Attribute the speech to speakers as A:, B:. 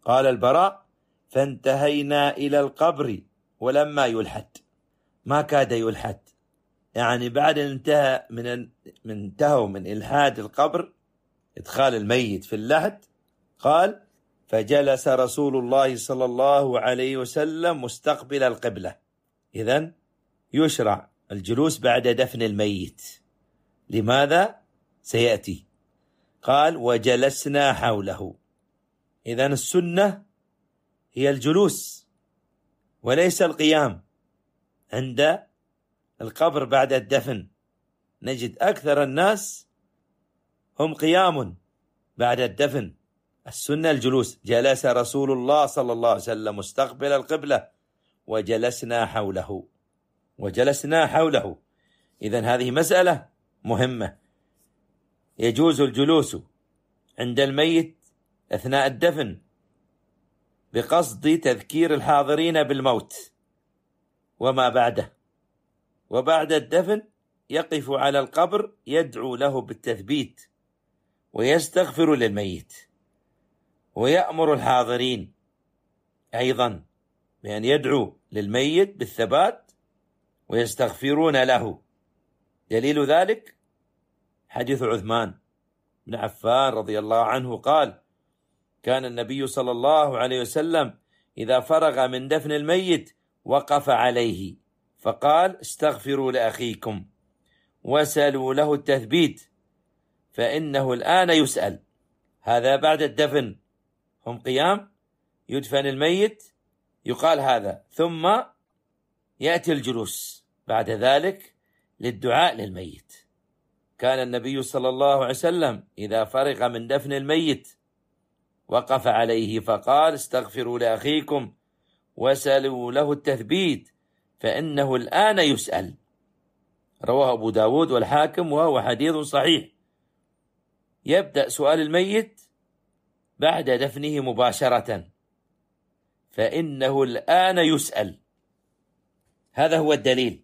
A: قال البراء: فانتهينا إلى القبر ولما يلحد. ما كاد يلحد، يعني بعد انتهوا من إلحاد القبر، إدخال الميت في اللحد. قال: فجلس رسول الله صلى الله عليه وسلم مستقبل القبلة. إذن يشرع الجلوس بعد دفن الميت. لماذا؟ سيأتي. قال: وجلسنا حوله. إذن السنة هي الجلوس وليس القيام عند القبر بعد الدفن. نجد أكثر الناس هم قيام بعد الدفن. السنة الجلوس. جلس رسول الله صلى الله عليه وسلم مستقبل القبلة وجلسنا حوله. وجلسنا حوله. إذن هذه مسألة مهمة. يجوز الجلوس عند الميت أثناء الدفن بقصد تذكير الحاضرين بالموت وما بعده، وبعد الدفن يقف على القبر يدعو له بالتثبيت ويستغفر للميت، ويأمر الحاضرين أيضا بأن يدعو للميت بالثبات ويستغفرون له. دليل ذلك حديث عثمان بن عفان رضي الله عنه قال: كان النبي صلى الله عليه وسلم إذا فرغ من دفن الميت وقف عليه فقال: استغفروا لأخيكم وسألوا له التثبيت فإنه الآن يسأل. هذا بعد الدفن، هم قيام، يدفن الميت، يقال هذا، ثم يأتي الجلوس بعد ذلك للدعاء للميت. كان النبي صلى الله عليه وسلم إذا فرغ من دفن الميت وقف عليه فقال: استغفروا لأخيكم وسألوا له التثبيت فإنه الآن يسأل. رواه أبو داود والحاكم وهو حديث صحيح. يبدأ سؤال الميت بعد دفنه مباشرة، فإنه الآن يسأل. هذا هو الدليل.